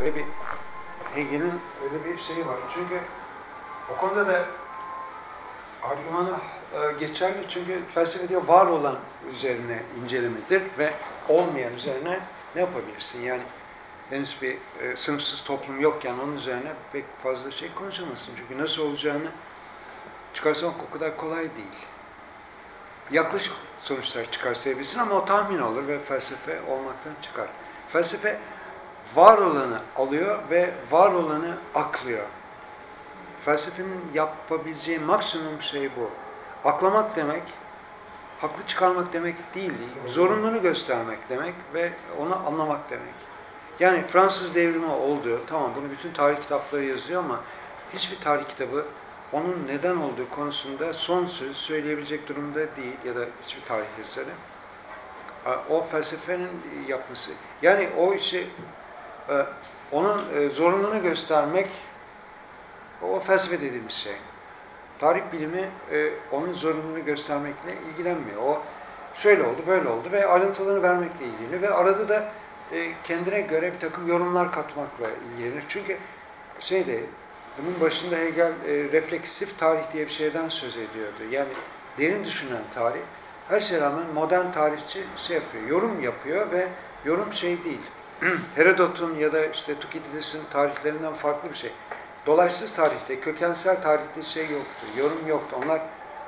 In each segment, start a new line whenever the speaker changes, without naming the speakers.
öyle bir Hegel'in öyle bir şeyi var. Çünkü o konuda da argümanı geçerli, çünkü felsefe diyor var olan üzerine incelemedir ve olmayan üzerine ne yapabilirsin? Yani henüz bir sınıfsız toplum yokken onun üzerine pek fazla şey konuşamazsın. Çünkü nasıl olacağını çıkarsamak o kadar kolay değil. Yaklaşık sonuçlar çıkarsayabilirsin ama o tahmin olur ve felsefe olmaktan çıkar. Felsefe var olanı alıyor ve var olanı aklıyor. Felsefenin yapabileceği maksimum şey bu. Aklamak demek, haklı çıkarmak demek değil, zorunluluğunu göstermek demek ve onu anlamak demek. Yani Fransız devrimi oldu, tamam bunu bütün tarih kitapları yazıyor ama hiçbir tarih kitabı onun neden olduğu konusunda son söz söyleyebilecek durumda değil ya da hiçbir tarih eseri. O felsefenin yapması. Yani o işi, onun zorunluluğunu göstermek, o felsefe dediğimiz şey. Tarih bilimi onun zorunluluğunu göstermekle ilgilenmiyor. O şöyle oldu, böyle oldu ve ayrıntılarını vermekle ilgili ve arada da kendine göre bir takım yorumlar katmakla ilgilenir. Çünkü bunun başında Hegel refleksif tarih diye bir şeyden söz ediyordu. Yani derin düşünen tarih. Her şeye rağmen modern tarihçi yapıyor, yorum yapıyor ve yorum şey değil. Herodot'un ya da işte Tukidides'in tarihlerinden farklı bir şey. Dolaysız tarihte, kökensel tarihte şey yoktu, yorum yoktu. Onlar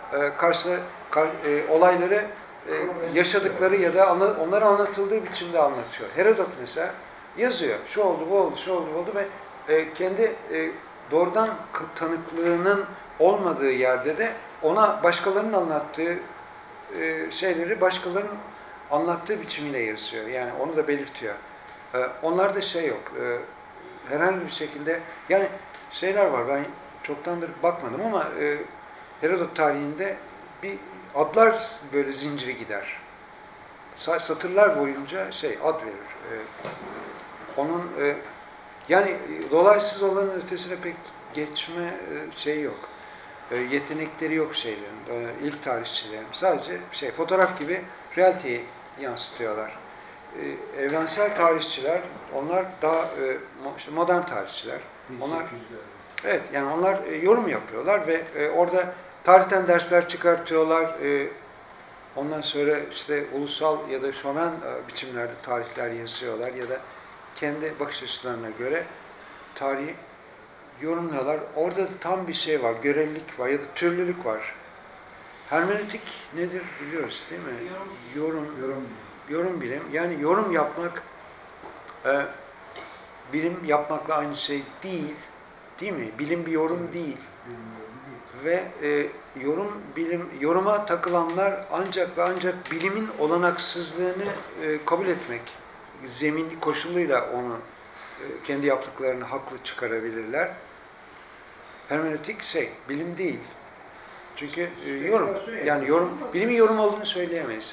olayları yaşadıkları ya da onlara anlatıldığı biçimde anlatıyor. Herodot mesela yazıyor. Şu oldu, bu oldu, şu oldu, bu oldu ve kendi doğrudan tanıklığının olmadığı yerde de ona başkalarının anlattığı şeyleri başkalarının anlattığı biçimiyle yazıyor. Yani onu da belirtiyor. Onlarda şey yok. Herhangi bir şekilde yani şeyler var. Ben çoktandır bakmadım ama Herodot tarihinde bir adlar böyle zinciri gider. Satırlar boyunca ad verir. Onun yani dolaysız olanın ötesine pek geçme şey yok. Yetenekleri yok şeylerin. İlk tarihçilerin. Sadece fotoğraf gibi realiteyi yansıtıyorlar. Evrensel tarihçiler, onlar daha modern tarihçiler. Onlar evet, yani onlar yorum yapıyorlar ve orada tarihten dersler çıkartıyorlar. Ondan sonra ulusal ya da şoven biçimlerde tarihler yazıyorlar ya da kendi bakış açılarına göre tarihi yorumluyorlar. Orada da tam bir şey var, görelilik var ya da türlülük var. Hermeneutik nedir biliyoruz değil mi? Yorum bilim. Yani yorum yapmak bilim yapmakla aynı şey değil. Değil mi? Bilim bir yorum değil. Ve yoruma takılanlar ancak ve ancak bilimin olanaksızlığını kabul etmek zemin koşuluyla onu kendi yaptıklarını haklı çıkarabilirler. Hermeneutik bilim değil. Çünkü yorum. Yani bilimin yorum olduğunu söyleyemeyiz.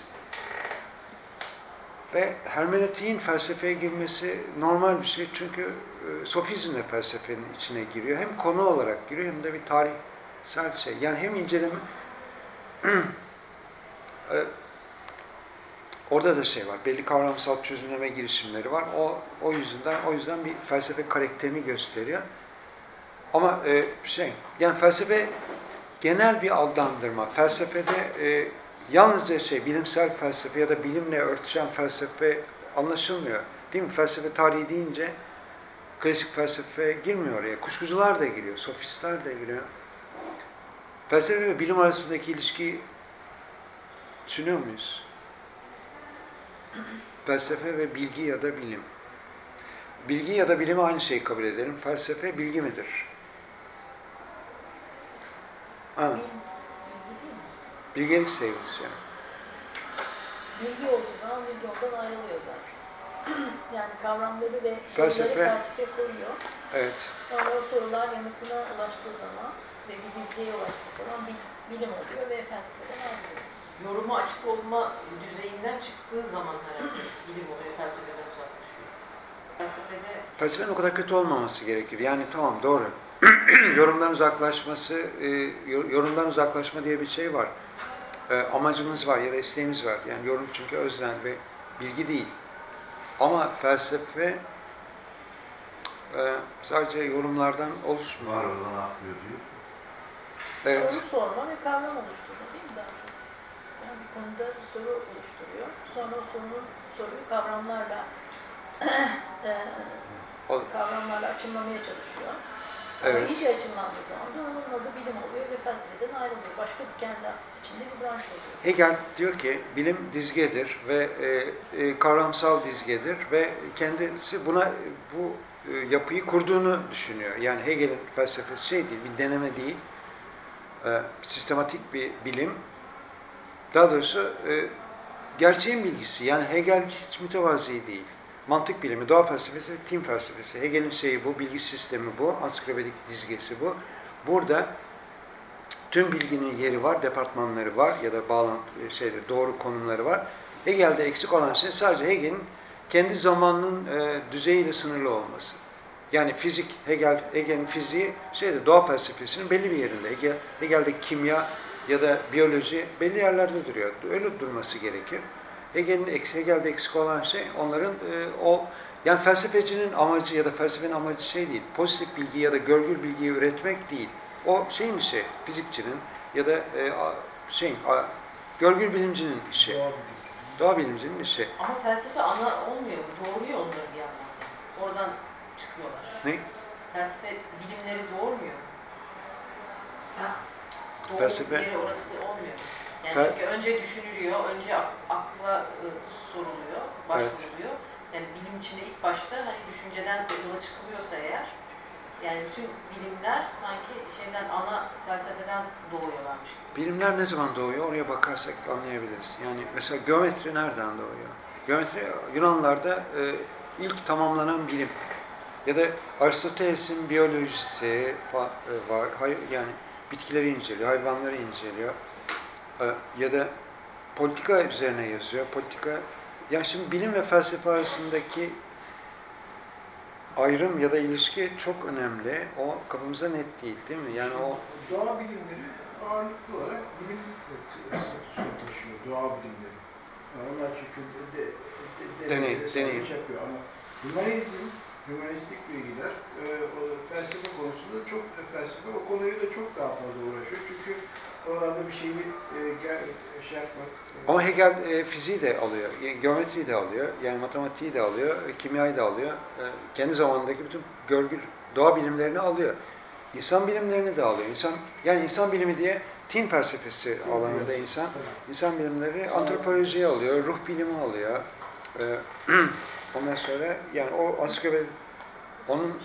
Ve hermeneutiğin felsefeye girmesi normal bir şey. Çünkü sofizm de felsefenin içine giriyor. Hem konu olarak giriyor hem de bir tarihsel şey. Yani hem inceleme orada da var. Belli kavramsal çözümleme girişimleri var. O yüzden bir felsefe karakterini gösteriyor. Ama yani felsefe genel bir aldandırma. Felsefede yalnızca bilimsel felsefe ya da bilimle örtüşen felsefe anlaşılmıyor. Değil mi? Felsefe tarihi deyince klasik felsefe girmiyor oraya. Kuşkucular da giriyor, sofistler de giriyor. Felsefe ve bilim arasındaki ilişkiyi düşünüyor muyuz? Felsefe ve bilgi ya da bilim. Bilgi ya da bilimi aynı şeyi kabul edelim. Felsefe bilgi midir? Bilgelik sevgisi yani.
Bilgi olduğu zaman bilgi ondan ayrılıyor zaten. Yani kavramları ve soruları felsefe koyuyor.
Evet.
Sonra o sorular yanıtına ulaştığı zaman ve bir bilgiye ulaştığı zaman bilim oluyor ve felsefeden ayrılıyor.
Yorumu açık olma düzeyinden çıktığı zaman herhalde bilim oluyor, felsefeden uzaklaşıyor.
Felsefenin o kadar kötü olmaması gerekir. Yani tamam doğru. Yorumdan uzaklaşma diye bir şey var. Amacımız var ya da isteğimiz var. Yani yorum çünkü öznen ve bilgi değil. Ama felsefe sadece yorumlardan oluşmuyor.
Var olan atlıyor diyor.
Evet.
Soru sorma ve kavram oluşturuyor değil mi daha çok? Yani bir konuda bir soru oluşturuyor. Sonra o soruyu kavramlarla kavramlarla açımlamaya çalışıyor. Ama
Evet.
iyice açımlandığı zaman da onun adı bilim oluyor ve felsefeden ayrılıyor. Başka bir kendi içinde bir branş oluyor.
Hegel diyor ki bilim dizgedir ve kavramsal dizgedir ve kendisi bu yapıyı kurduğunu düşünüyor. Yani Hegel'in felsefesi şey değil, bir deneme değil, sistematik bir bilim. Daha doğrusu gerçeğin bilgisi. Yani Hegel hiç mütevazi değil. Mantık bilimi, doğa felsefesi, tim felsefesi. Hegel'in şeyi bu, bilgi sistemi bu, ansiklopedik dizgesi bu. Burada tüm bilginin yeri var, departmanları var ya da doğru konumları var. Hegel'de eksik olan şey sadece Hegel'in kendi zamanının düzeyiyle sınırlı olması. Yani fizik, Hegel'in fiziği doğa felsefesinin belli bir yerinde. Hegel'de kimya ya da biyoloji belli yerlerde duruyor. Öyle durması gerekir. Hegel'de eksik olan şey onların yani felsefecinin amacı ya da felsefenin amacı şey değil. Pozitif bilgi ya da görgül bilgiyi üretmek değil. O şeyin işi, fizikçinin ya da görgül bilimcinin işi. Doğa bilimcinin işi.
Ama felsefe ana olmuyor mu? Doğuruyor onları bir yandan. Oradan çıkıyorlar.
Ne?
Felsefe bilimleri doğurmuyor mu?
Felsefe...
yeri orası olmuyor. Yani çünkü önce düşünülüyor, önce akla soruluyor, başvuruluyor. Evet. Yani bilim içinde ilk başta hani düşünceden yola çıkılıyorsa eğer, yani bütün bilimler sanki ana felsefeden doğuyorlarmış.
Bilimler ne zaman doğuyor? Oraya bakarsak anlayabiliriz. Yani mesela geometri nereden doğuyor? Geometri Yunanlarda ilk tamamlanan bilim. Ya da Aristoteles'in biyolojisi var. Yani bitkileri inceliyor, hayvanları inceliyor. Ya da politika üzerine yazıyor. Yani şimdi bilim ve felsefe arasındaki ayrım ya da ilişki çok önemli. O kafamızda net değil mi? Yani o
doğa bilimleri ağırlıklı olarak bilim statüsünü taşıyor. Doğa bilimleri. Onlar çünkü deney yapıyor ama hümanistik bilgiler felsefe konusunda felsefe o konuyu da çok daha fazla uğraşıyor. Çünkü oralarda bir şeyi yapmak.
Ama Hegel fiziği de alıyor, geometriyi de alıyor, yani matematiği de alıyor, kimyayı da alıyor. Kendi zamanındaki bütün doğa bilimlerini alıyor. İnsan bilimlerini de alıyor. İnsan bilimi diye tin felsefesi alanında insan bilimleri antropolojiyi alıyor, ruh bilimi alıyor. Ondan sonra yani o ansiklopedi onun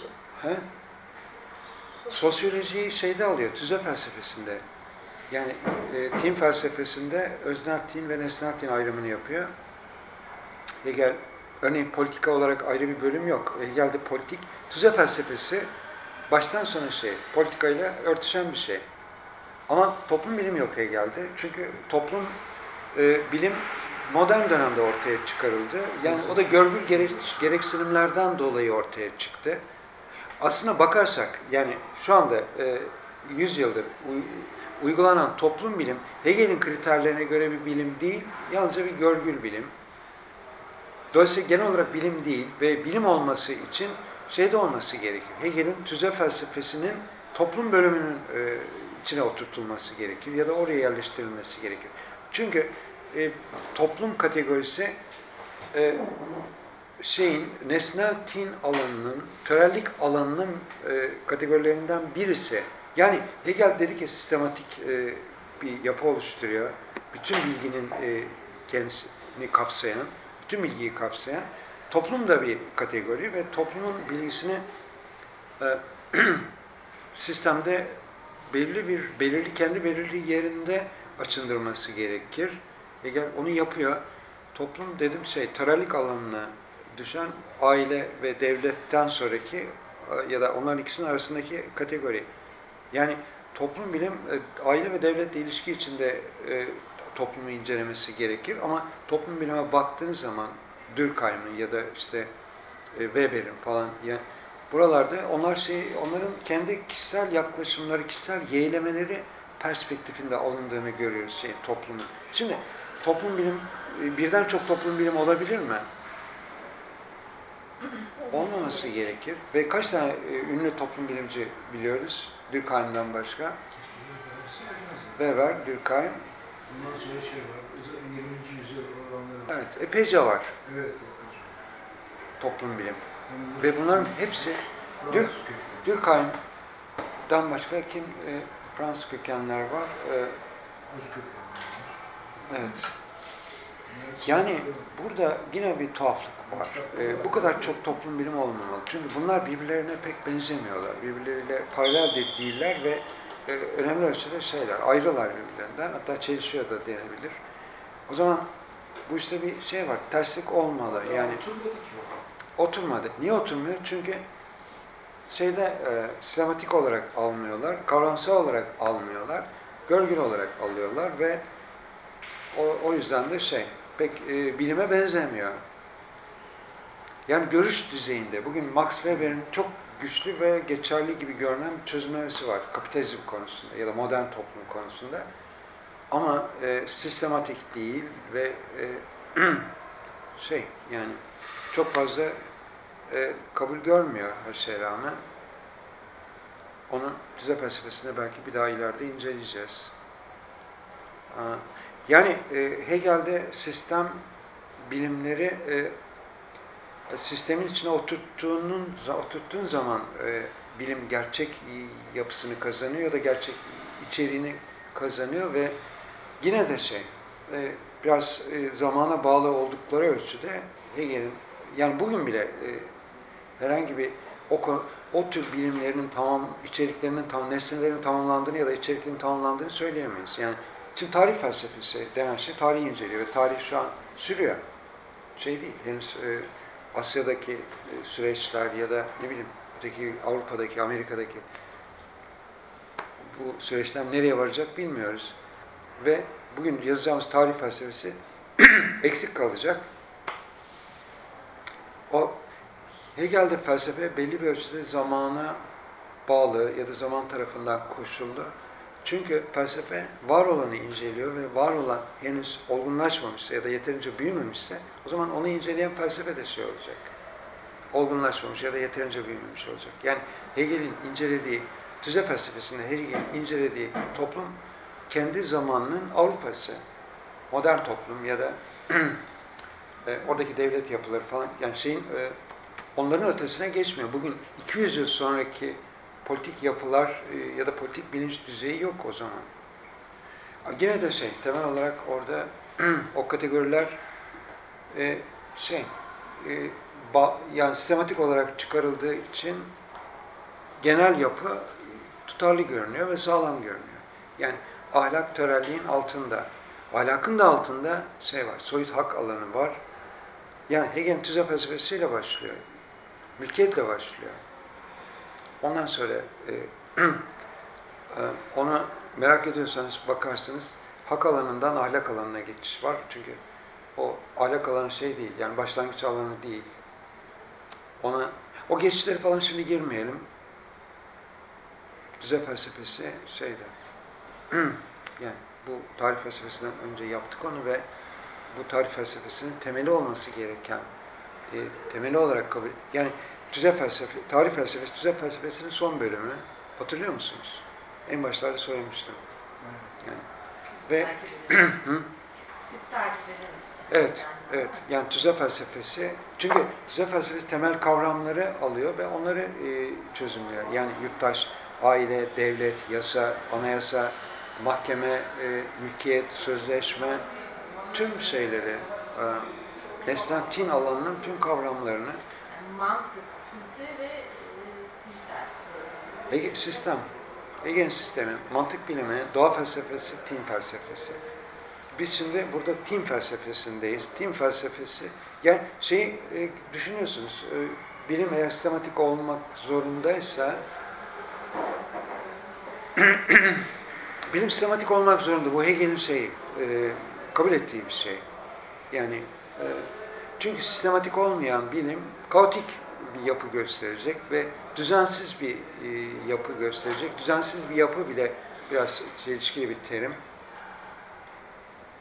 sosyolojiyi alıyor, tüze felsefesinde. Yani tin felsefesinde öznel tin ve nesnel tin ayrımını yapıyor. Hegel, örneğin politika olarak ayrı bir bölüm yok. Hegel'de politik, tüze felsefesi baştan sona politikayla örtüşen bir şey. Ama toplum bilimi yok Hegel'de. Çünkü toplum bilim modern dönemde ortaya çıkarıldı. Yani o da görgül gereksinimlerden dolayı ortaya çıktı. Aslına bakarsak, yani şu anda 100 yıldır uygulanan toplum bilim, Hegel'in kriterlerine göre bir bilim değil, yalnızca bir görgül bilim. Dolayısıyla genel olarak bilim değil ve bilim olması için olması gerekir. Hegel'in tüze felsefesinin toplum bölümünün içine oturtulması gerekir ya da oraya yerleştirilmesi gerekir. Çünkü toplum kategorisi nesnel tin alanının, törellik alanının kategorilerinden birisi. Yani Hegel dedi ki sistematik bir yapı oluşturuyor. Bütün bilginin kendisini kapsayan, bütün bilgiyi kapsayan. Toplum da bir kategori ve toplumun bilgisini sistemde kendi belirli yerinde açındırması gerekir. Hegel onu yapıyor. Toplum dedim törellik alanına düşen aile ve devletten sonraki ya da onların ikisinin arasındaki kategori. Yani toplum bilim aile ve devletle ilişki içinde toplumu incelemesi gerekir ama toplum bilime baktığınız zaman Durkheim'in ya da Weber'in falan yani buralarda onların kendi kişisel yaklaşımları, kişisel yeğlemeleri perspektifinde alındığını görüyoruz toplumun. Şimdi toplum bilim birden çok toplum bilim olabilir mi? olmaması gerekir. Ve kaç tane ünlü toplum bilimci biliyoruz? Durkheim'den başka. Weber, Durkheim.
Bundan sonra şey var, 20. yüzyıl olanları var.
Evet, epeyce var.
Evet.
Toplum bilim. Ve bunların hepsi Durkheim'dan başka kim? Fransız kökenler var.
Rus kökenler var.
Evet. Yani burada yine bir tuhaflık var. Bu kadar çok toplum bilimi olmamalı. Çünkü bunlar birbirlerine pek benzemiyorlar. Birbirleriyle paralel de değiller ve önemli ölçüde ayrılar birbirlerinden. Hatta çelişiyor da denebilir. O zaman bu işte bir şey var. Terslik olmalı. Yani oturmadı. Niye oturmuyor? Çünkü sistematik olarak almıyorlar, kavramsal olarak almıyorlar, görgülü olarak alıyorlar ve o yüzden de pek bilime benzemiyor. Yani görüş düzeyinde bugün Max Weber'in çok güçlü ve geçerli gibi görünen bir çözümlemesi var kapitalizm konusunda ya da modern toplum konusunda. Ama sistematik değil ve yani çok fazla kabul görmüyor her şeye rağmen. Onu düze felsefesinde belki bir daha ileride inceleyeceğiz. Yani Hegel'de sistem bilimleri sistemin içine oturttuğun zaman bilim gerçek yapısını kazanıyor ya da gerçek içeriğini kazanıyor ve yine de biraz zamana bağlı oldukları ölçüde Hegel'in yani bugün bile herhangi bir o tür bilimlerinin içeriklerinin nesnelerinin tamamlandığını ya da içeriklerinin tamamlandığını söyleyemeyiz. Yani şimdi tarih felsefesi denen şey tarihi inceliyor ve tarih şu an sürüyor. Değil, henüz Asya'daki süreçler ya da Avrupa'daki, Amerika'daki bu süreçler nereye varacak bilmiyoruz. Ve bugün yazacağımız tarih felsefesi eksik kalacak. O Hegel'de felsefe belli bir ölçüde zamana bağlı ya da zaman tarafından koşuldu. Çünkü felsefe var olanı inceliyor ve var olan henüz olgunlaşmamışsa ya da yeterince büyümemişse o zaman onu inceleyen felsefe de olacak. Olgunlaşmamış ya da yeterince büyümemiş olacak. Yani Hegel'in incelediği, düze felsefesinde Hegel'in incelediği toplum kendi zamanının Avrupa'sı. Modern toplum ya da oradaki devlet yapıları falan yani onların ötesine geçmiyor. Bugün 200 yıl sonraki politik yapılar ya da politik bilinç düzeyi yok o zaman. Yine de temel olarak orada o kategoriler yani sistematik olarak çıkarıldığı için genel yapı tutarlı görünüyor ve sağlam görünüyor. Yani ahlak törelliğin altında. Ahlakın da altında var, soyut hak alanı var. Yani Hegel'in tüze felsefesiyle başlıyor. Mülkiyetle başlıyor. Ondan sonra onu merak ediyorsanız bakarsınız hak alanından ahlak alanına geçiş var. Çünkü o ahlak alanı değil, yani başlangıç alanı değil. O geçişleri falan şimdi girmeyelim. Düze felsefesi yani bu tarih felsefesinden önce yaptık onu ve bu tarih felsefesinin temeli olması gereken temeli olarak kabul yani tarih felsefesi, düze felsefesinin son bölümü hatırlıyor musunuz? En başlarda söylemiştim. Yani ve evet yani düze felsefesi çünkü düze felsefesi temel kavramları alıyor ve onları çözümlüyor. Yani yurttaş, aile, devlet, yasa, anayasa, mahkeme, mülkiyet, sözleşme tüm şeyleri nesnel tin alanının tüm kavramlarını
mantık, kültür ve
sistem. Hegel'in sistemi, mantık bilimi, doğa felsefesi, tin felsefesi. Biz şimdi burada tin felsefesindeyiz. Tin felsefesi, yani düşünüyorsunuz, bilim eğer sistematik olmak zorundaysa bilim sistematik olmak zorunda. Bu Hegel'in kabul ettiği bir şey. Yani çünkü sistematik olmayan bilim kaotik bir yapı gösterecek ve düzensiz bir yapı gösterecek. Düzensiz bir yapı bile biraz çelişkili bir terim.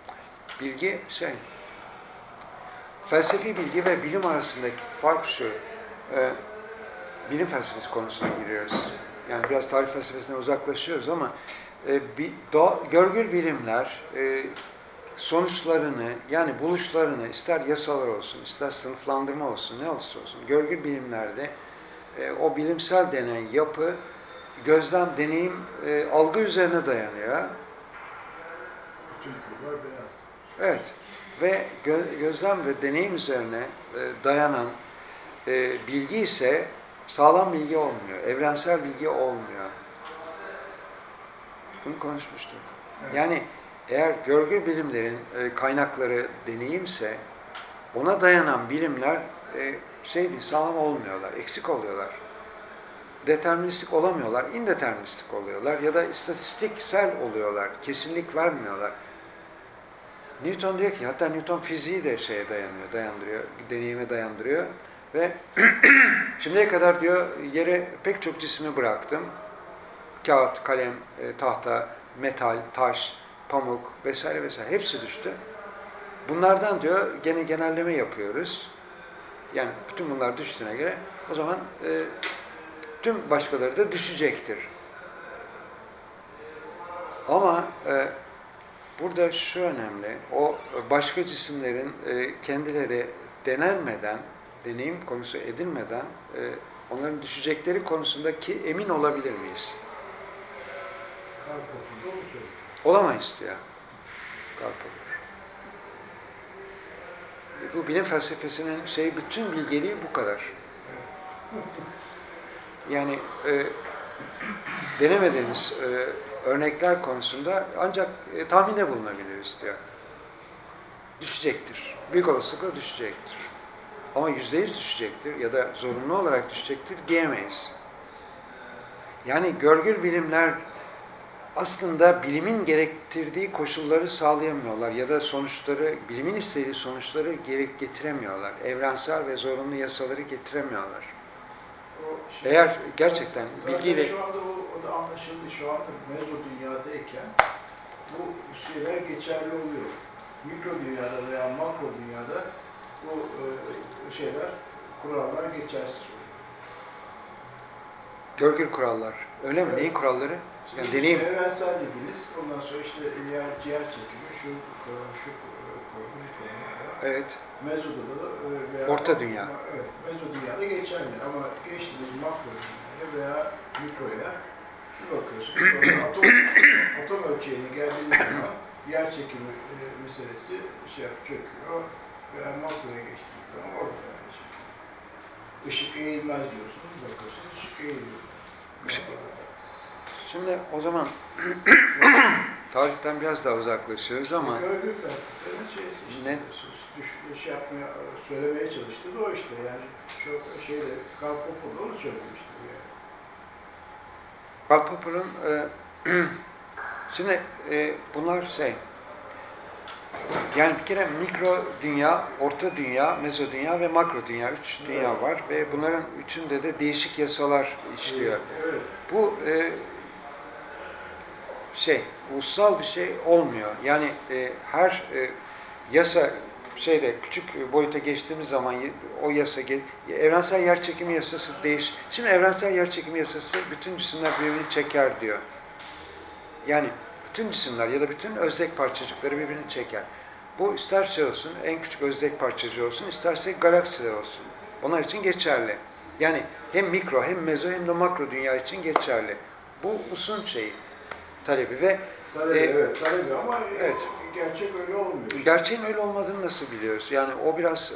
Bilgi felsefi bilgi ve bilim arasındaki fark şu. bilim felsefesi konusuna giriyoruz. Yani biraz tarih felsefesinden uzaklaşıyoruz ama görgül bilimler sonuçlarını, yani buluşlarını, ister yasalar olsun, ister sınıflandırma olsun, ne olursa olsun, görgül bilimlerde o bilimsel deney, yapı, gözlem, deneyim, algı üzerine dayanıyor.
Bütün kurlar beyaz.
Evet. Ve gözlem ve deneyim üzerine dayanan bilgi ise sağlam bilgi olmuyor, evrensel bilgi olmuyor. Bunu konuşmuştuk. Evet. Yani eğer görgü bilimlerin kaynakları deneyimse, ona dayanan bilimler sağlam olmuyorlar, eksik oluyorlar. Deterministik olamıyorlar, indeterministik oluyorlar ya da istatistiksel oluyorlar, kesinlik vermiyorlar. Newton diyor ki, hatta Newton fiziği de dayandırıyor, deneyime dayandırıyor ve şimdiye kadar diyor yere pek çok cismi bıraktım. Kağıt, kalem, tahta, metal, taş, pamuk vesaire vesaire hepsi düştü. Bunlardan diyor gene genelleme yapıyoruz. Yani bütün bunlar düştüğüne göre o zaman tüm başkaları da düşecektir. Ama burada şu önemli, o başka cisimlerin kendileri denenmeden, deneyim konusu edilmeden onların düşecekleri konusundaki emin olabilir miyiz? Olamayız diyor. Karl Popper. Bu bilim felsefesinin bütün bilgeliği bu kadar. Yani denemediğimiz örnekler konusunda ancak tahminde bulunabiliriz diyor. Düşecektir. Büyük olasılıkla düşecektir. Ama %100 düşecektir ya da zorunlu olarak düşecektir diyemeyiz. Yani görgül bilimler aslında bilimin gerektirdiği koşulları sağlayamıyorlar ya da sonuçları, bilimin istediği sonuçları getiremiyorlar. Evrensel ve zorunlu yasaları getiremiyorlar. Eğer gerçekten bilgiyle...
Şu anda o da anlaşıldı. Şu anda mezo dünyadayken bu şeyler geçerli oluyor. Mikro dünyada veya makro dünyada bu şeyler, kurallar geçersiz oluyor.
Görgül kurallar. Öyle mi? Evet. Neyin kuralları? Yani deneyim.
Evrensel dediğiniz, ondan sonra işte yer çekimi, şu konu.
Evet.
Mezo'da da veya
orta dünya.
Evet, mezo dünyada geçerli ama geçtiğiniz makro dünyaya veya mikroya bir bakıyorsunuz. Atom ölçeğine geldiğiniz zaman yer çekimi meselesi çöküyor veya makroya geçtiğiniz zaman orada yer çekimi. Işık eğilmez diyorsunuz, bakıyorsunuz ışık eğiliyor.
Şimdi o zaman tarihten biraz daha uzaklaşıyoruz ama
görgü felsefenin işte, söylemeye çalıştı da o işte yani çok Karl Popper onu söylemişti yani.
Karl Popper'ın şimdi bunlar yani bir kere mikro dünya, orta dünya, mezo dünya ve makro dünya, 3 dünya var ve bunların üçünde de değişik yasalar işliyor.
Evet.
Bu ulusal bir şey olmuyor. Yani her yasa küçük boyuta geçtiğimiz zaman o yasa evrensel yerçekimi yasası Şimdi evrensel yerçekimi yasası bütün cisimler birbirini çeker diyor. Yani bütün cisimler ya da bütün özdek parçacıkları birbirini çeker. Bu ister olsun, en küçük özdek parçacığı olsun, isterse galaksiler olsun. Onlar için geçerli. Yani hem mikro, hem mezo, hem de makro dünya için geçerli. Bu usun talebi ve
talebi ama
evet.
Gerçek öyle olmuyor.
Gerçeğin öyle olmadığını nasıl biliyoruz? Yani o biraz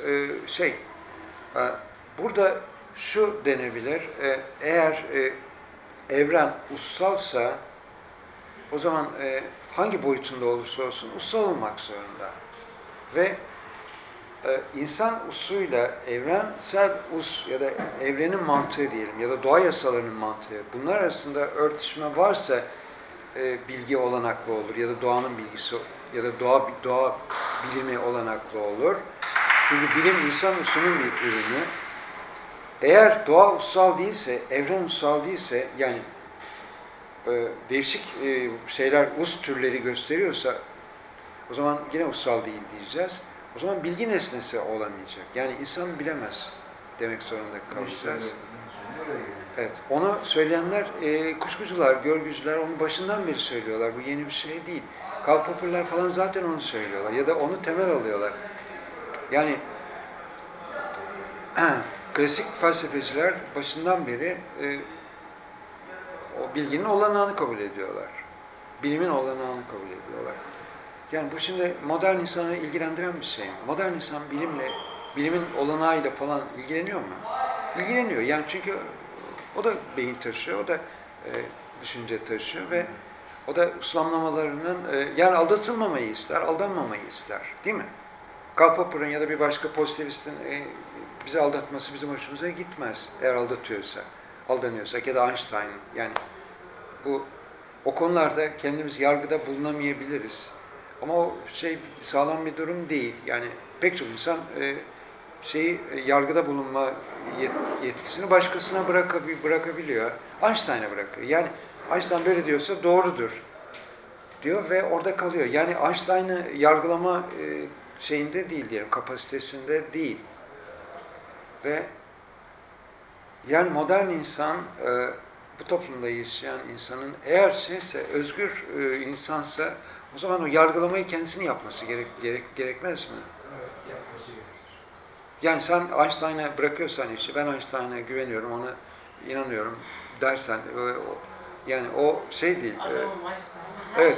burada şu denebilir, eğer evren ussalsa o zaman hangi boyutunda olursa olsun ussal olmak zorunda. Ve insan usuyla evrensel us ya da evrenin mantığı diyelim ya da doğa yasalarının mantığı, bunlar arasında örtüşme varsa bilgi olanaklı olur ya da doğanın bilgisi ya da doğa bilimi olanaklı olur. Çünkü bilim insan usulünün bir ürünü. Eğer doğa ussal değilse, evren ussal değilse, yani değişik us türleri gösteriyorsa o zaman yine ussal değil diyeceğiz. O zaman bilgi nesnesi olamayacak. Yani insan bilemez. demek zorunda kalacağız. Evet, onu söyleyenler kuşkucular, görgücüler onun başından beri söylüyorlar. Bu yeni bir şey değil. Karl Popper'ler falan zaten onu söylüyorlar ya da onu temel alıyorlar. Yani klasik felsefeciler başından beri o bilginin olanağını kabul ediyorlar. Bilimin olanağını kabul ediyorlar. Yani bu şimdi modern insanı ilgilendiren bir şey mi? Modern insan bilimin olanağıyla falan ilgileniyor mu? İlgileniyor. Yani çünkü o da beyin taşıyor, o da düşünce taşıyor ve o da uslamlamalarının, yani aldatılmamayı ister, aldanmamayı ister. Değil mi? Karl Popper'ın ya da bir başka pozitivistin bizi aldatması bizim hoşumuza gitmez. Eğer aldanıyorsak ya da Einstein'ın. Yani o konularda kendimiz yargıda bulunamayabiliriz. Ama o sağlam bir durum değil. Yani pek çok insan yargıda bulunma yetkisini başkasına bırakabiliyor. Einstein'a bırakıyor. Yani Einstein böyle diyorsa doğrudur diyor ve orada kalıyor. Yani Einstein'ı yargılama şeyinde değil diyelim, kapasitesinde değil. Ve yani modern insan bu toplumda yaşayan insanın eğer özgür insansa o zaman o yargılamayı kendisini yapması gerekmez mi?
Evet, yapması gerekir.
Yani sen Einstein'a bırakıyorsan işi, ben Einstein'a güveniyorum, ona inanıyorum dersen, yani o değil. Evet,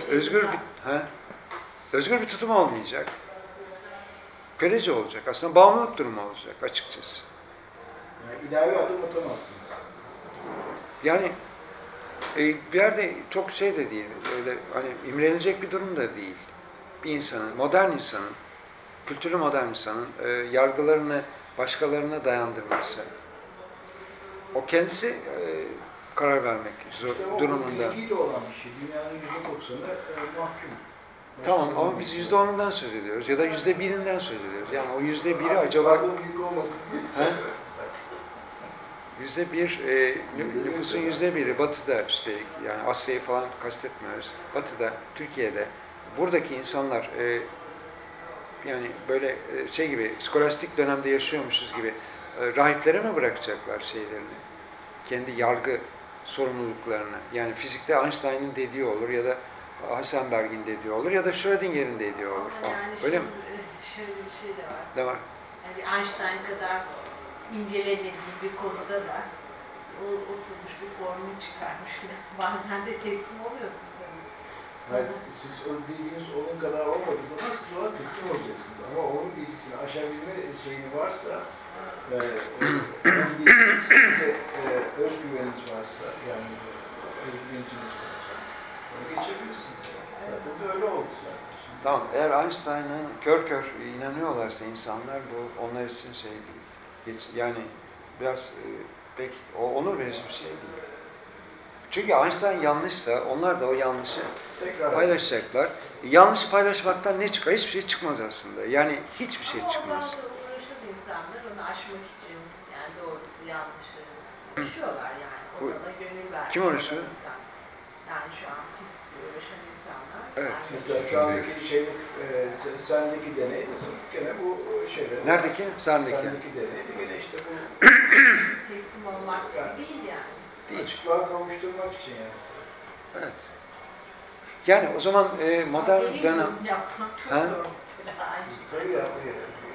özgür bir tutum olmayacak. Kölece olacak. Aslında bağımlılık durumu olacak açıkçası.
Yani ilave adım atamazsınız.
Yani bir yerde çok de değil, öyle hani imrenilecek bir durum da değil. Bir insanın, modern insanın, kültürlü modern insanın yargılarını başkalarına dayandırması. O kendisi karar vermek durumunda.
O bilgiyle olan bir şey. Dünyanın %90'ı mahkum.
Tamam ama biz %10'undan söz ediyoruz ya da %1'inden söz ediyoruz. Yani o %1'i acaba...
Büyük olmasın diye
%1, nüfusun %1'i Batı'da üstelik, yani Asya'yı falan kastetmiyoruz. Batı'da, Türkiye'de, buradaki insanlar yani böyle gibi, skolastik dönemde yaşıyormuşuz gibi rahiplere mi bırakacaklar şeylerini? Kendi yargı sorumluluklarını. Yani fizikte Einstein'ın dediği olur ya da Heisenberg'in dediği olur ya da Schrödinger'in dediği olur falan.
Yani
öyle mi?
Şöyle bir şey de var.
Ne var?
Yani Einstein kadar incelemediği bir konuda da oturmuş bir formül çıkarmış. Bazen de teslim oluyorsun tabii.
Hayır, siz o bilginiz onun kadar olmadığı zaman siz ona teslim olacaksınız. Ama onun bilgisini aşabilme şeyini varsa onun bilgisinde özgüveniniz varsa, yani özgüvenciniz varsa onu geçebilirsiniz. Zaten de öyle oldu zaten.
Tamam, eğer Einstein'ın kör inanıyorlarsa insanlar, bu onlar için değil. Yani biraz pek onur verici bir şey değil. Çünkü Einstein yanlışsa onlar da o yanlışı paylaşacaklar. Yanlışı paylaşmaktan ne çıkar? Hiçbir şey çıkmaz aslında. Yani hiçbir şey çıkmaz.
Ama uğraşır insanlar onu aşmak için, yani doğrusu yanlışı uğraşıyorlar yani. Ona da gönül vermiş.
Kim uğraşıyor?
Yani şu an pis uğraşan insanlar.
Evet.
Yani
Mesela şu andaki sendeki deney de sırf gene bu şeyler.
Neredeki? Sendeki.
Sendeki deney de gene işte bu
teslim olmak değil yani.
Değil.
Açıklığa kavuşturmak için yani.
Evet. Yani o zaman modern dönem...
Yapmak çok
Ha?
zor mesela.
Tabii yapıyor.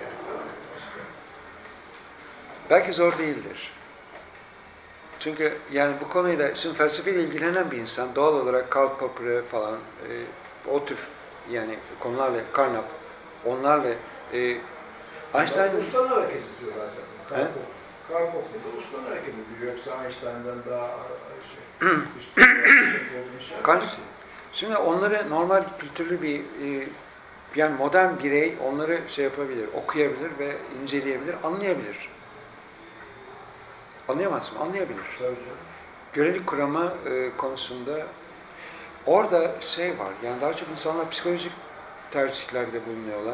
Belki zor değildir. Çünkü yani bu konuyla, şimdi felsefeyle ilgilenen bir insan doğal olarak Karl Popper'ı falan o tür yani konularla, Carnap, onlarla Einstein'ın...
Ustan hareket ediyorlar zaten. Karl Popper'da ustan hareket ediyor. Yoksa Einstein'dan daha
Şimdi onları normal kültürlü bir yani modern birey onları yapabilir, okuyabilir ve inceleyebilir, anlayabilir. Anlayamaz mı? Anlayabilir.
Tabii.
Görelik kurama konusunda orada var, yani daha çok insanlar psikolojik tercihlerde bulunuyorlar.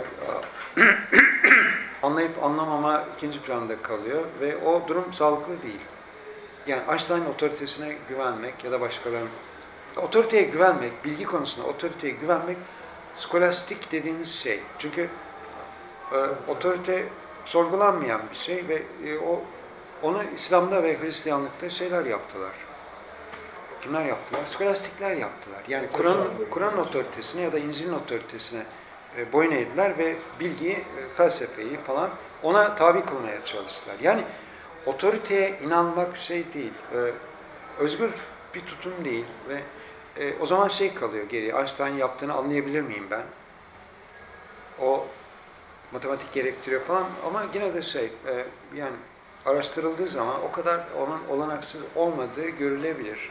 Anlayıp anlamama ikinci planda kalıyor ve o durum sağlıklı değil. Yani Einstein'ın otoritesine güvenmek ya da başkalarının otoriteye güvenmek, bilgi konusunda otoriteye güvenmek skolastik dediğimiz şey. Çünkü otorite sorgulanmayan bir şey ve onu İslam'da ve Hristiyanlıkta şeyler yaptılar. Kimler yaptılar? Skolastikler yaptılar. Yani Kur'an otoritesine ya da İncil'in otoritesine boyun eğdiler ve bilgiyi, felsefeyi falan ona tabi kılmaya çalıştılar. Yani otoriteye inanmak şey değil, özgür bir tutum değil ve o zaman şey kalıyor geriye. Einstein yaptığını anlayabilir miyim ben? O matematik gerektiriyor falan ama yine de yani araştırıldığı zaman o kadar onun olanaksız olmadığı görülebilir.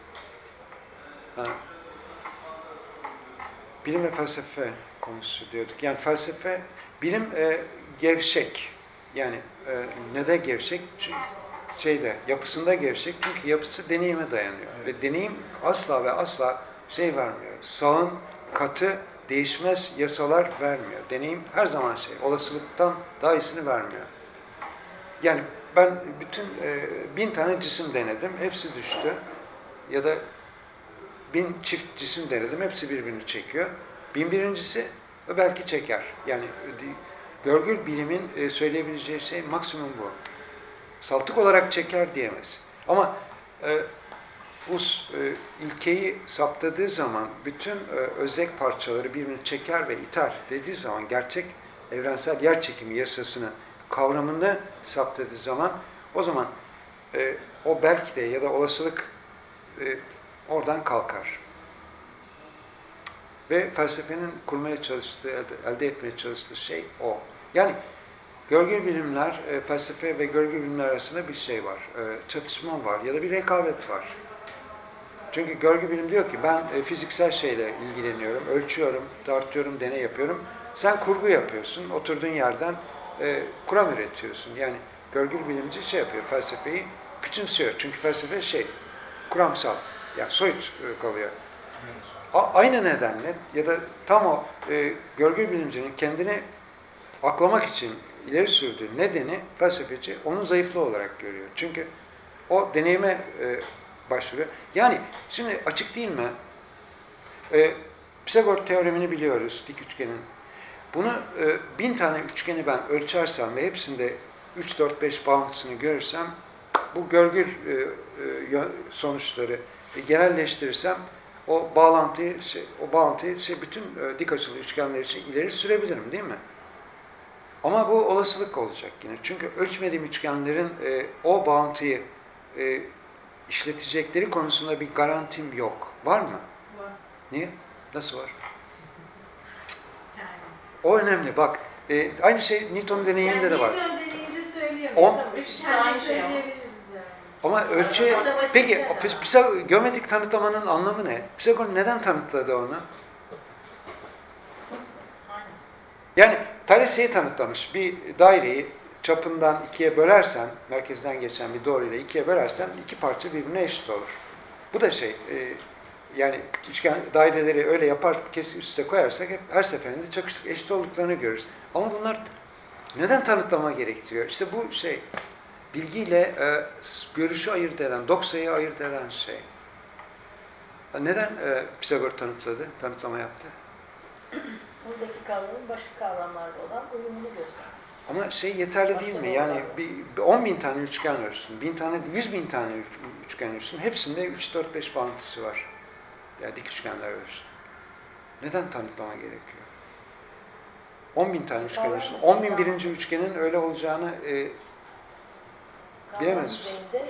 Bilim ve felsefe konusu diyorduk. Yani felsefe, bilim gevşek. Yani ne de gevşek? Yapısında gevşek. Çünkü yapısı deneyime dayanıyor. Ve deneyim asla ve asla vermiyor. Sağın katı, değişmez yasalar vermiyor. Deneyim her zaman olasılıktan daha iyisini vermiyor. Yani ben bütün 1000 tane cisim denedim. Hepsi düştü. Ya da 1000 çift cisim denedim. Hepsi birbirini çekiyor. 1001'incisi belki çeker. Yani görgül bilimin söyleyebileceği şey maksimum bu. Saltık olarak çeker diyemez. Ama bu ilkeyi saptadığı zaman bütün özek parçaları birbirini çeker ve iter dediği zaman gerçek evrensel yerçekimi yasasını kavramında saptadığı zaman o zaman o belki de ya da olasılık oradan kalkar. Ve felsefenin kurmaya çalıştığı, elde etmeye çalıştığı şey o. Yani görgü bilimler, felsefe ve görgü bilimler arasında bir şey var. Çatışma var ya da bir rekabet var. Çünkü görgü bilim diyor ki ben fiziksel şeyle ilgileniyorum, ölçüyorum, tartıyorum, deney yapıyorum. Sen kurgu yapıyorsun, oturduğun yerden kuram üretiyorsun. Yani görgü bilimci yapıyor, felsefeyi küçümsüyor. Çünkü felsefe kuramsal, yani soyut kalıyor. Aynı nedenle ya da tam o görgü bilimcinin kendini aklamak için ileri sürdüğü nedeni felsefeci onun zayıflığı olarak görüyor. Çünkü o deneyime başvuruyor. Yani şimdi açık değil mi? Pisagor teoremini biliyoruz, dik üçgenin. Bunu 1000 tane üçgeni ben ölçersem ve hepsinde 3, 4, 5 bağıntısını görürsem bu görgü sonuçları genelleştirirsem o bağlantıyı bütün dik açılı üçgenler için ileri sürebilirim değil mi? Ama bu olasılık olacak yine. Çünkü ölçmediğim üçgenlerin o bağıntıyı işletecekleri konusunda bir garantim yok. Var mı?
Var.
Niye? Nasıl var? O önemli. Bak, aynı şey Newton deneyinde de var.
Newton deneyinde söyleyemiyorum.
Aynı şey ama.
Ama ölçü... Peki, geometrik tanıtlamanın anlamı ne? Pisagor neden tanıtladı onu? Yani Thales'i tanıtlamış. Bir daireyi çapından 2'ye bölersen, merkezden geçen bir doğruyla 2'ye bölersen 2 parça birbirine eşit olur. Bu da yani üçgen daireleri öyle üst üste koyarsak hep her seferinde çakışık eşit olduklarını görürüz. Ama bunlar neden tanıtlama gerektiriyor? İşte bu bilgiyle görüşü ayırt eden, doksayı ayırt eden şey. Neden Pisagor tanıtlama yaptı?
Buradaki kavramın başka kavramlarda olan uyumunu gösterir.
Ama yeterli değil mi? Yani 10.000 tane üçgen ölçsün, 100.000 tane üçgen ölçsün. Hepsinde 3, 4, 5 bağıntısı var. Yani dik üçgenler ölçsün. Neden tanıtlama gerekiyor? 10.000 tane üçgen ölçsün. 10.000 birinci üçgenin öyle olacağını bilemez.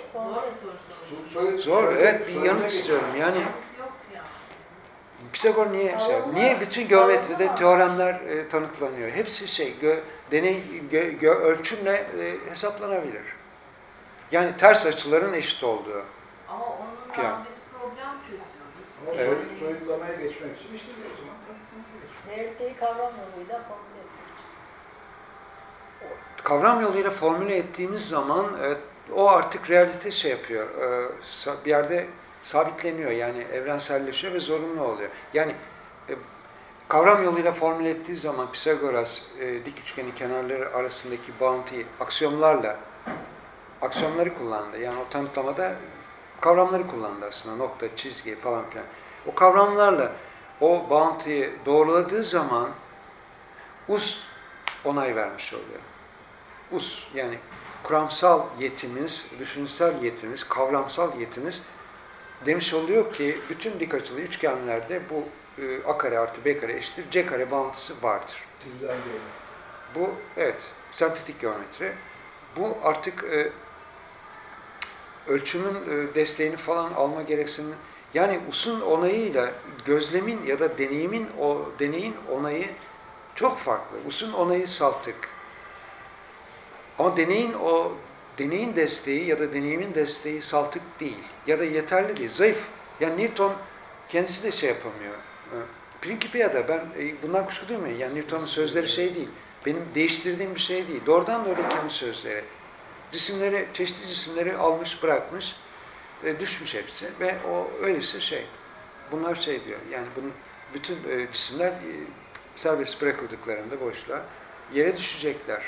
Zor, evet, bir yanıt istiyorum. Yani Pisagor niye bütün geometride teoremler tanıtlanıyor? Hepsi ölçümle hesaplanabilir. Yani ters açıların eşit olduğu.
Ama onunla biz problem çözüyoruz.
Ama
evet.
soyutlamaya geçmek için işte o zaman.
Realiteyi kavram yoluyla formüle ediyoruz.
Kavram yoluyla formüle ettiğimiz zaman o artık realite yapıyor. Bir yerde sabitleniyor. Yani evrenselleşiyor ve zorunlu oluyor. Yani kavram yoluyla formüle ettiği zaman Pisagoras dik üçgenin kenarları arasındaki bağıntıyı aksiyonları kullandı. Yani o tanıtlamada kavramları kullandı aslında. Nokta, çizgi falan filan. O kavramlarla o bağıntıyı doğruladığı zaman onay vermiş oluyor. us yani kuramsal yetimiz, düşünsel yetimiz, kavramsal yetimiz demiş oluyor ki bütün dik açılı üçgenlerde bu a kare artı b kare eşittir c kare bağıntısı vardır.
Düzlem geometri.
Bu evet sentetik geometri. Bu artık ölçümün desteğini falan alma gereksinimi yani us'un onayıyla gözlemin ya da deneyin onayı çok farklı. Us'un onayı saltık. Ama deneyin desteği ya da deneyimin desteği saltık değil. Ya da yeterli değil. Zayıf. Yani Newton kendisi de şey yapamıyor. Principia'da ben bundan kuşku duymayın. Yani Newton'un sözleri şey değil. Benim değiştirdiğim bir şey değil. Doğrudan doğru kendi sözleri. Çeşitli cisimleri almış bırakmış. Düşmüş hepsi. Ve o öyleyse şey. Bunlar şey diyor. Yani bunun bütün cisimler serbest bırakıldıklarında boşluğa yere düşecekler.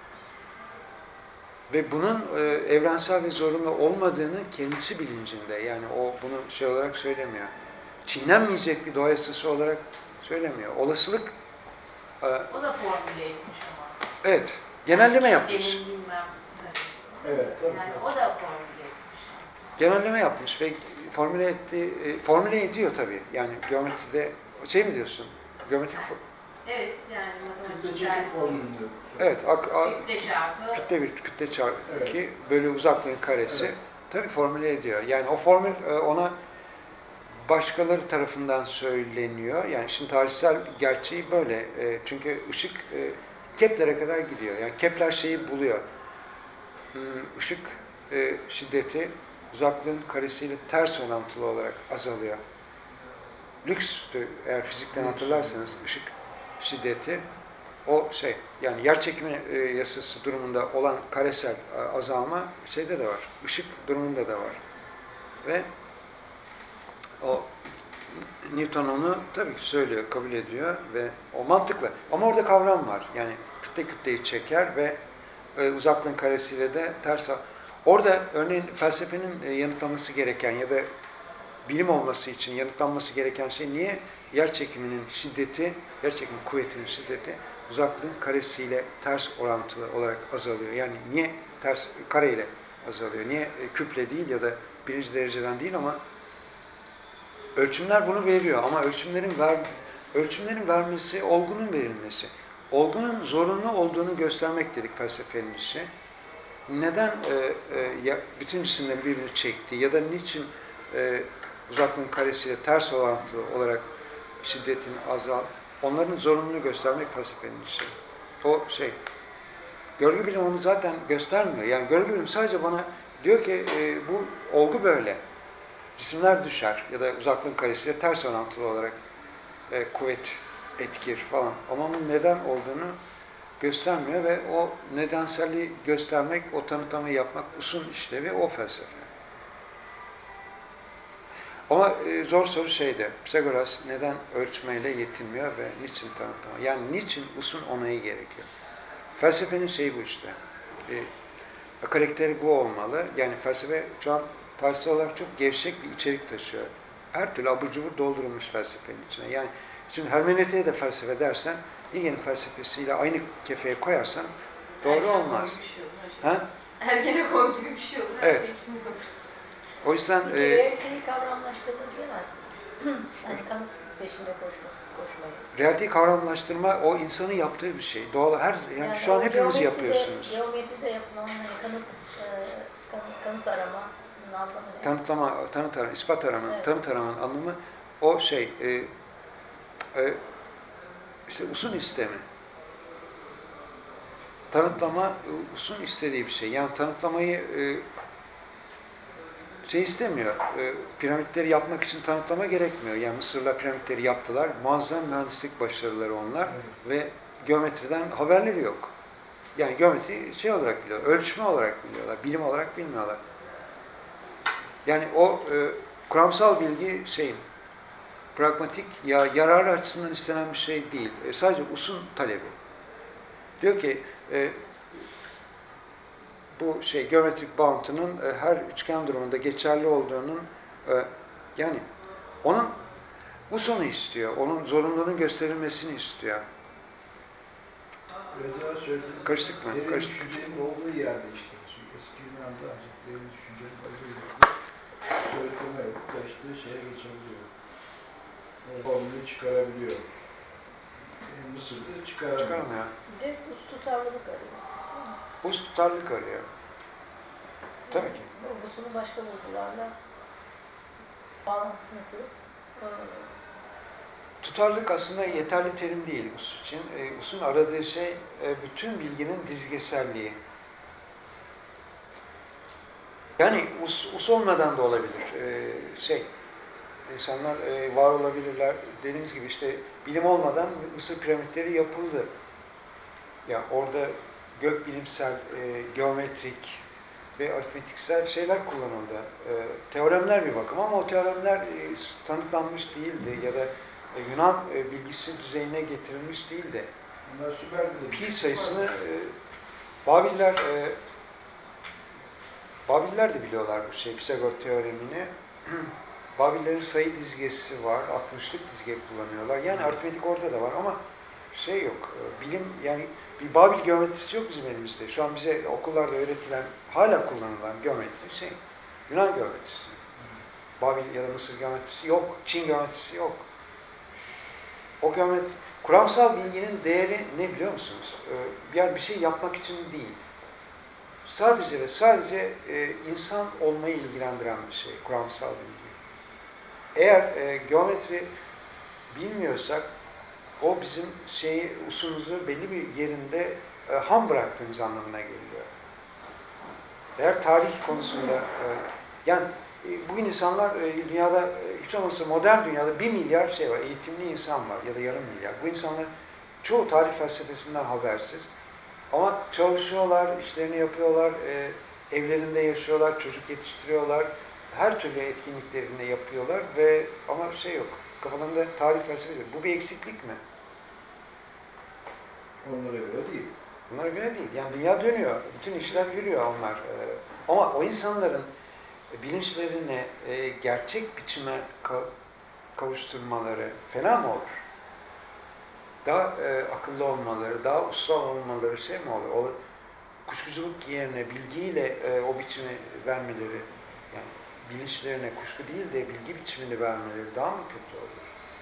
Ve bunun evrensel ve zorunlu olmadığını kendisi bilincinde. Yani o bunu şey olarak söylemiyor. Çiğnenmeyecek bir doğa yasası olarak söylemiyor. Olasılık
o da formüle etmiş ama.
Evet. Genelleme yapmış.
Benim bilmem.
Evet, tabii.
Yani o da formüle etmiş.
Genelleme yapmış ve formüle ediyor tabii. Yani geometride şey mi diyorsun? Geometrik
Evet, yani
Kütle çekim formülünü.
evet,
kütle çarpı
kütle 1, kütle çarpı
Evet.
2 bölü uzaklığın karesi.
Evet.
Tabii formüle ediyor. Yani o formül ona başkaları tarafından söyleniyor. Yani şimdi tarihsel gerçeği böyle. Çünkü ışık Kepler'e kadar gidiyor. Yani Kepler şeyi buluyor. Işık şiddeti uzaklığın karesiyle ters orantılı olarak azalıyor. Lükstü eğer fizikten hatırlarsanız ışık şiddeti o şey yani yerçekimi yasası durumunda olan karesel azalma şeyde de var. Işık durumunda da var. Ve o Newton onu tabii ki söylüyor, kabul ediyor ve o mantıklı. Ama orada kavram var. Yani kütleyi çeker ve uzaklığın karesiyle de ters. Orada örneğin felsefenin yanıtlaması gereken ya da bilim olması için yanıtlanması gereken şey niye yerçekiminin şiddeti, yerçekim kuvvetinin şiddeti uzaklığın karesiyle ters orantılı olarak azalıyor. Yani niye ters kareyle azalıyor? Niye küple değil ya da birinci dereceden değil ama ölçümler bunu veriyor ama ölçümlerin vermesi, olgunun verilmesi. Olgunun zorunlu olduğunu göstermek dedik felsefenin işi. Neden bütün cisimlerin birbirini çektiği ya da niçin uzaklığın karesiyle ters orantılı olarak şiddetin onların zorunluluğunu göstermek felsefenin işi. O şey. Görgü bilimi onu zaten göstermiyor. Yani görgü bilimi sadece bana diyor ki bu olgu böyle. Cisimler düşer ya da uzaklığın karesiyle ters orantılı olarak kuvvet etkir falan. Ama bunun neden olduğunu göstermiyor ve o nedenselliği göstermek, o tanıtımı yapmak usul işlevi o felsefe. Ama zor soru şeydi. Pisagoras neden ölçmeyle yetinmiyor ve niçin tanıtımı? Yani niçin usul onayı gerekiyor? Felsefenin şeyi bu işte. Karakteri bu olmalı. Yani felsefe şu an tarihsel olarak çok gevşek bir içerik taşıyor. Her türlü abur cubur doldurulmuş felsefenin içine. Yani şimdi hermeneutiğe de felsefe dersen, Hegel'in felsefesiyle aynı kefeye koyarsan doğru olmaz.
Ergenekon gibi bir şey olur.
Evet.
Her şey için olur.
O yüzden
realiteyi kavramlaştırma diyemezsiniz. Yani kanıt peşinde koşmayı.
Realiteyi kavramlaştırma o insanın yaptığı bir şey. Doğal yani şu an hepimiz yapıyorsunuz.
Geometride yapılan kanıt arama anlamı ne?
Tanıt arama, ispat arama,
evet.
Tanıt aramanın anlamı o şey işte usul istemi. Tanıtlama usul istediği bir şey. Yani tanıtlamayı istemiyor. Piramitleri yapmak için tanıtlama gerekmiyor. Yani Mısır'la piramitleri yaptılar. Muazzam mühendislik başarıları onlar ve geometriden haberleri yok. Yani geometri şey olarak biliyorlar, ölçme olarak biliyorlar, bilim olarak bilmiyorlar. Yani o kuramsal bilgi pragmatik yararı açısından istenen bir şey değil. Sadece usul talebi. Diyor ki bu geometrik bağıntının her üçgen durumunda geçerli olduğunun yani onun usunu istiyor. Onun zorunluluğunun gösterilmesini istiyor.
Biraz daha söylediğiniz
Karıştık mı?
derin
Karıştık.
düşüncenin olduğu yerde işte. Çünkü eski Yunan'da ancak derin düşüncenin olduğu yerde soyutlama yapıp karıştığı şeye geçebiliyor. O formülü çıkarabiliyor. Mısır'da
Çıkaramıyor.
Bir de uz tutarlılık arıyor.
Uz tutarlılık arıyor. Tabii ki.
Bulgusunu başka bulgularla bağlantısını kurup
Tutarlılık aslında yeterli terim değil Us için. Us'un aradığı şey bütün bilginin dizgeselliği. Yani Us olmadan da olabilir. İnsanlar var olabilirler. Dediğimiz gibi işte bilim olmadan Mısır piramitleri yapıldı. Ya orada gökbilimsel, geometrik ve aritmetiksel şeyler kullanıldı. Teoremler bir bakıma ama o teoremler tanıtlanmış değildi ya da Yunan bilgisi düzeyine getirilmiş değildi. Pi sayısını Babiller de biliyorlar bu Pisagor teoremini. Babillerin sayı dizgesi var, 60'lık dizge kullanıyorlar. Yani aritmetik orada da var ama yok. Bilim yani bir Babil geometrisi yok bizim elimizde. Şu an bize okullarda öğretilen, hala kullanılan geometri Yunan geometrisi. Babil ya da Mısır geometrisi yok. Çin geometrisi yok. O geometri, kuramsal bilginin değeri ne biliyor musunuz? Bir şey yapmak için değil. Sadece ve sadece insan olmayı ilgilendiren bir şey, kuramsal bilgi. Eğer geometri bilmiyorsak, o bizim usumuzu belli bir yerinde ham bıraktığımız anlamına geliyor. Eğer tarih konusunda, bugün insanlar dünyada, hiç olmazsa modern dünyada 1 milyar var, eğitimli insan var ya da yarım milyar. Bu insanlar çoğu tarih felsefesinden habersiz. Ama çalışıyorlar, işlerini yapıyorlar, evlerinde yaşıyorlar, çocuk yetiştiriyorlar, her türlü etkinliklerini yapıyorlar ama yok. Kafalarında tarih felsefesi yok. Bu bir eksiklik mi?
Onlara göre değil.
Onlara göre değil. Yani dünya dönüyor. Bütün işler yürüyor onlar. Ama o insanların bilinçlerini gerçek biçime kavuşturmaları fena mı olur? Daha akıllı olmaları, daha ussal olmaları mi olur? Kuşkuculuk yerine bilgiyle o biçimi vermeleri, yani bilinçlerine kuşku değil de bilgi biçimini vermeleri daha mı kötü olur?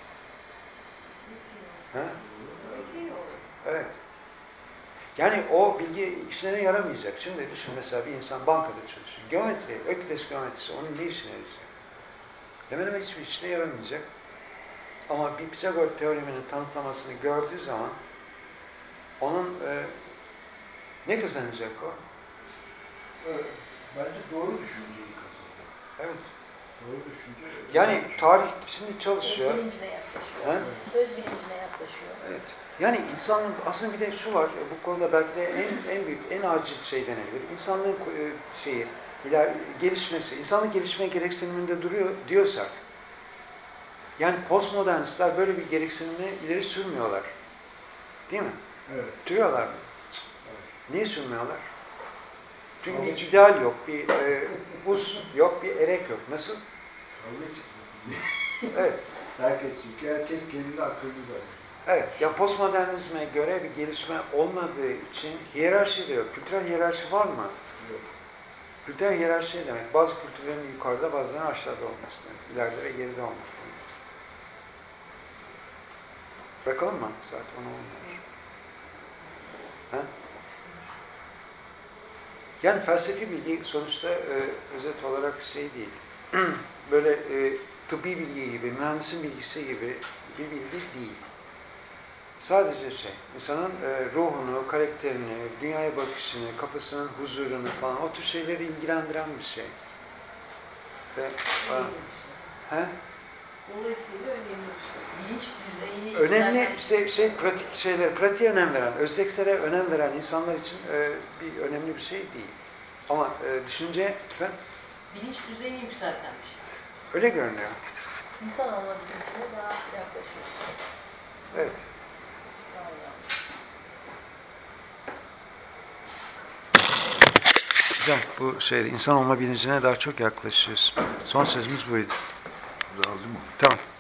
Ha? Evet. Yani o bilgi işlerine yaramayacak. Şimdi düşün mesela bir insan bankada çalışıyor. Geometri, Öklides geometrisi onun ne işine yarayacak? Hemen hemen hiçbir işine yaramayacak. Ama bir Pisagor teoreminin tanıtlamasını gördüğü zaman onun ne kazanacak o?
Evet. Bence doğru düşünceyi kazanıyor.
Evet.
Doğru düşünce.
Yani tarih şimdi çalışıyor.
Öz bilincine yaklaşıyor. Öz bilincine yaklaşıyor.
Evet. Yani insanın aslında bir de şu var, bu konuda belki de en büyük, en acil şey denebilir. İnsanlığın gelişmesi, insanlık gelişme gereksiniminde duruyor diyorsak, yani postmodernistler böyle bir gereksinimi ileri sürmüyorlar. Değil mi?
Evet.
Sürüyorlar mı?
Evet.
Niye sürmüyorlar? Çünkü bir ideal yok, bir buz yok, bir erek yok. Nasıl?
Kavga çıkmasın diye.
Evet.
Herkes kendini akıllı zannediyor.
Evet. Ya postmodernizme göre bir gelişme olmadığı için hiyerarşi de yok. Kültürel hiyerarşi var mı?
Yok.
Kültürel hiyerarşi ne demek? Bazı kültürlerin yukarıda, bazılarının aşağıda olması demek. İleride ve geride olması demek. Bırakalım mı? Saat 10 olmuş. Ha? Yani felsefi bilgi sonuçta özet olarak değil. Böyle tıbbi bilgi gibi, mühendisin bilgisi gibi bir bilgi değil. Sadece insanın ruhunu, karakterini, dünyaya bakışını, kafasının huzurunu falan o tür şeyleri ilgilendiren bir şey. Ve,
Dolayısıyla önemli. Bilinç düzeyini
önemli pratik şeyler, pratiğe önem veren, özdeksele önem veren insanlar için bir önemli bir şey değil. Ama düşünce
bilinç düzeyini yükselten bir şey.
Öyle görünüyor.
İnsan olma bilincine daha yaklaşıyor.
Evet. Güzel. Bu insan olma bilincine daha çok yaklaşıyoruz. Son sözümüz buydu.
Razı mı?
Tamam.